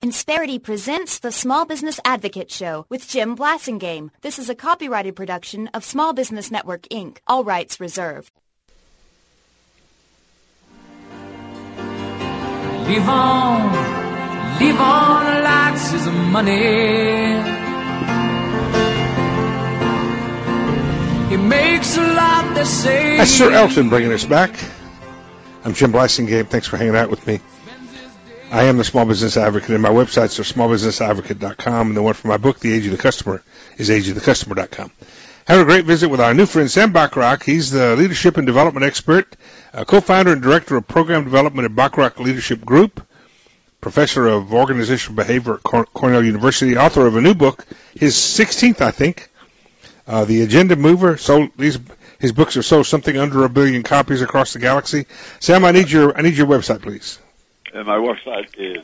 Insperity presents the Small Business Advocate Show with Jim Blasingame. This is a copyrighted production of Small Business Network, Inc. All rights reserved. Live on, lots is money. It makes a lot to say. That's Sir Elton bringing us back. I'm Jim Blasingame. Thanks for hanging out with me. I am the Small Business Advocate, and my websites are smallbusinessadvocate.com, and the one for my book, The Age of the Customer, is ageofthecustomer.com. Had a great visit with our new friend, Sam Bachrach. He's the leadership and development expert, co-founder and director of program development at Bachrach Leadership Group, professor of organizational behavior at Cornell University, author of a new book, his 16th, I think, The Agenda Mover. His books are sold something under 1 billion copies across the galaxy. Sam, I need your website, please. My website is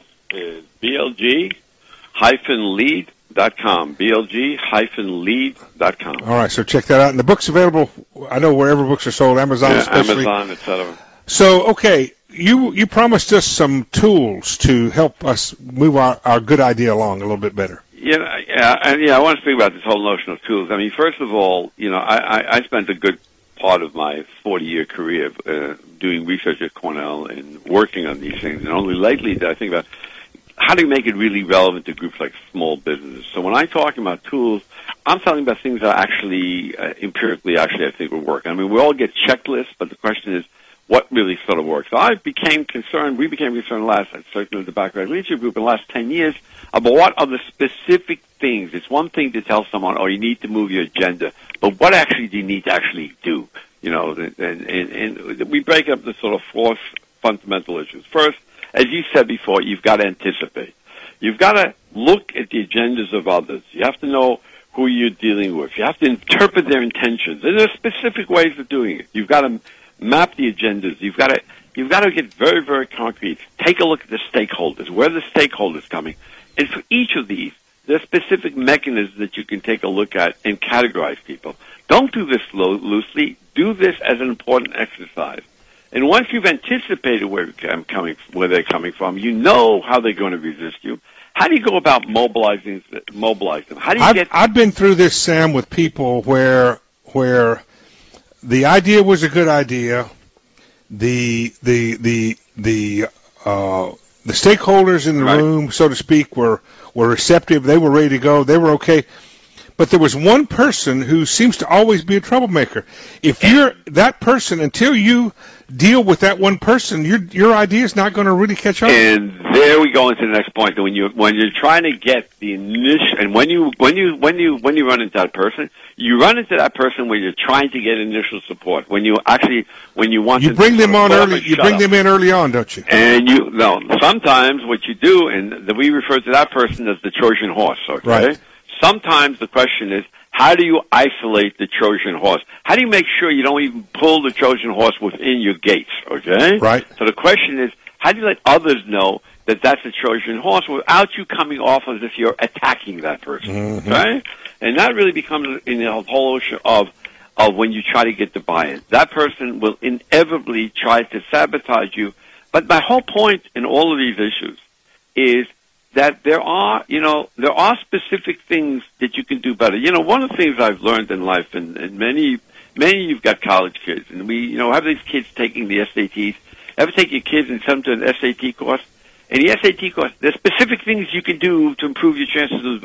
blg-lead.com. blg-lead.com. All right, so check that out. And the book's available, I know, wherever books are sold, Amazon especially. Amazon, etc. So, okay, you promised us some tools to help us move our good idea along a little bit better. I want to speak about this whole notion of tools. I mean, first of all, I spent a good part of my 40-year career doing research at Cornell and working on these things. And only lately did I think about how do you make it really relevant to groups like small businesses. So when I talk about tools, I'm talking about things that actually, empirically, I think will work. I mean, we all get checklists, but the question is, what really sort of works? So we became concerned certainly with the Bachrach Leadership Group in the last 10 years, about what are the specific things. It's one thing to tell someone, you need to move your agenda, but what actually do you need to actually do? And we break up the sort of 4 fundamental issues. First, as you said before, you've got to anticipate. You've got to look at the agendas of others. You have to know who you're dealing with. You have to interpret their intentions. And there are specific ways of doing it. You've got to map the agendas. You've got to get very, very concrete. Take a look at the stakeholders. Where are the stakeholders coming? And for each of these, there are specific mechanisms that you can take a look at and categorize people. Don't do this loosely. Do this as an important exercise. And once you've anticipated where they're coming from, you know how they're going to resist you. How do you go about mobilizing them? How do you I've been through this, Sam, with people where the idea was a good idea. The stakeholders in the room, so to speak, were receptive. They were ready to go. They were okay. But there was one person who seems to always be a troublemaker. If you're that person, until you deal with that one person, your idea is not going to really catch on. And there we go into the next point. When you're trying to get the initial, and when you run into that person, you run into that person when you're trying to get initial support. When you want to bring them on early, you bring them in early on, don't you? And sometimes what you do, and we refer to that person as the Trojan horse. Okay. Right. Sometimes the question is, how do you isolate the Trojan horse? How do you make sure you don't even pull the Trojan horse within your gates, okay? Right. So the question is, how do you let others know that that's a Trojan horse without you coming off as if you're attacking that person, okay? And that really becomes in the whole issue of when you try to get the buy-in. That person will inevitably try to sabotage you. But my whole point in all of these issues is that there are specific things that you can do better. One of the things I've learned in life, and many you've got college kids, and we, have these kids taking the SATs. Ever take your kids and send them to an SAT course? And the SAT course, there's specific things you can do to improve your chances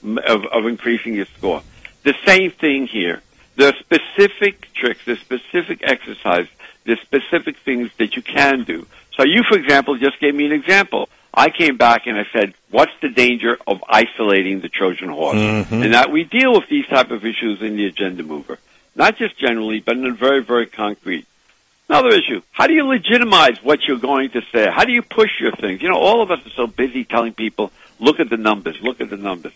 of increasing your score. The same thing here. There are specific tricks, there's specific exercise, there's specific things that you can do. So you, for example, just gave me an example. I came back and I said, what's the danger of isolating the Trojan horse? And that we deal with these type of issues in the agenda mover. Not just generally, but in a very, very concrete. Another issue, how do you legitimize what you're going to say? How do you push your things? All of us are so busy telling people, look at the numbers, look at the numbers.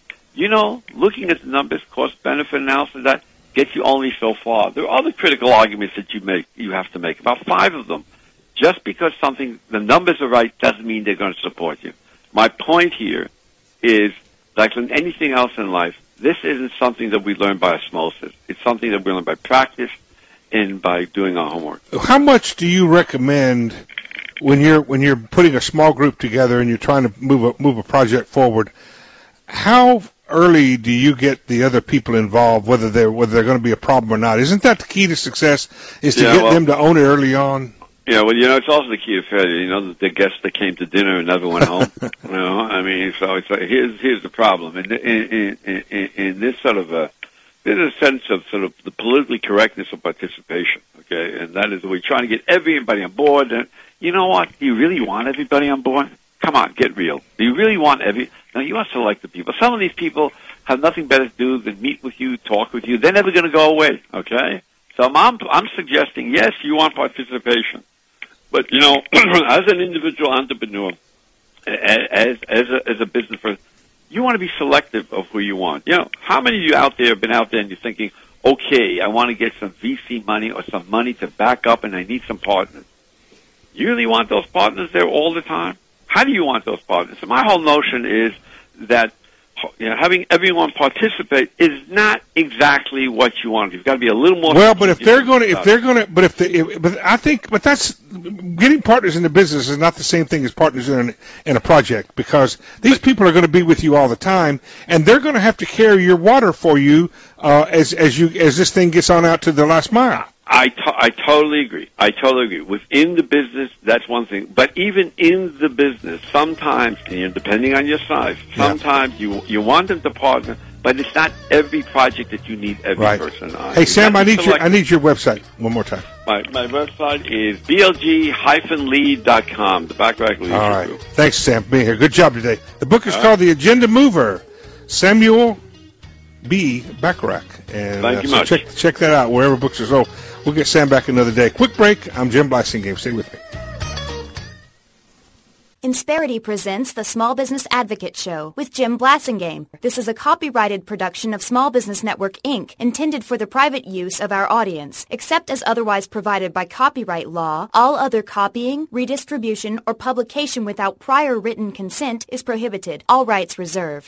Looking at the numbers, cost-benefit analysis, that gets you only so far. There are other critical arguments that you have to make, about 5 of them. Just because the numbers are right doesn't mean they're going to support you. My point here is, like in anything else in life, this isn't something that we learn by osmosis. It's something that we learn by practice and by doing our homework. How much do you recommend when you're putting a small group together and you're trying to move a project forward, how early do you get the other people involved, whether they're going to be a problem or not? Isn't that the key to success? Is to get them to own it early on? Yeah, well, it's also the key to failure. The guests that came to dinner and never went home. I mean, so it's like here's the problem. In this sort of there's a sense of sort of the politically correctness of participation. Okay, and that is we're trying to get everybody on board. And you know what? Do you really want everybody on board? Come on, get real. Do you really want No, you want to select the people. Some of these people have nothing better to do than meet with you, talk with you. They're never going to go away. Okay, so I'm suggesting yes, you want participation. But, as an individual entrepreneur, as a business person, you want to be selective of who you want. How many of you out there have been out there and you're thinking, okay, I want to get some VC money or some money to back up and I need some partners. You really want those partners there all the time? How do you want those partners? So my whole notion is that having everyone participate is not exactly what you want. You've got to be a little more. Well, but but that's getting partners in the business is not the same thing as partners in a project, because these people are going to be with you all the time, and they're going to have to carry your water for you as this thing gets on out to the last mile. I totally agree. Within the business, that's one thing. But even in the business, sometimes, depending on your size, sometimes you want them to partner, but it's not every project that you need every person on. Hey, Sam, I need your website one more time. My website is blg-lead.com, the Bacharach Leadership All right. Group. Thanks, Sam, for being here. Good job today. The book is called The Agenda Mover, Samuel B. Bacharach. And Thank you much. Check that out wherever books are sold. We'll get Sam back another day. Quick break. I'm Jim Blasingame. Stay with me. Insperity presents the Small Business Advocate Show with Jim Blasingame. This is a copyrighted production of Small Business Network, Inc., intended for the private use of our audience. Except as otherwise provided by copyright law, all other copying, redistribution, or publication without prior written consent is prohibited. All rights reserved.